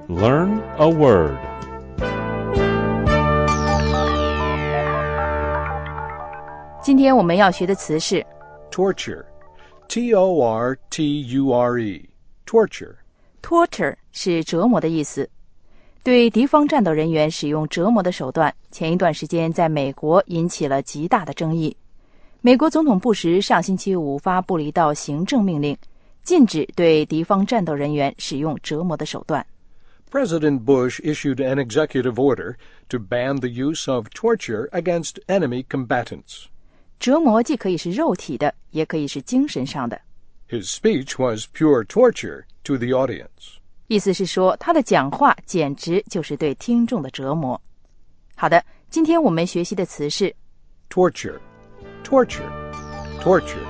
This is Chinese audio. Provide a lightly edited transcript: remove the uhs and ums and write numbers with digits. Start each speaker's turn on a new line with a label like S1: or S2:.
S1: Learn a word.
S2: 今天我们要学的词是
S3: torture. T-O-R-T-U-R-E. Torture.
S2: Torture 是折磨的意思。对敌方战斗人员使用折磨的手段，前一段时间在美国引起了极大的争议。美国总统布什上星期五发布了一道行政命令，禁止对敌方战斗人员使用折磨的手段。
S3: President Bush issued an executive order to ban the use of torture against enemy combatants.
S2: 折磨既可以是肉体的，也可以是精神上的。
S3: His speech was pure torture to the audience.
S2: 意思是说，他的讲话简直就是对听众的折磨。好的，今天我们学习的词是
S3: Torture. Torture. Torture.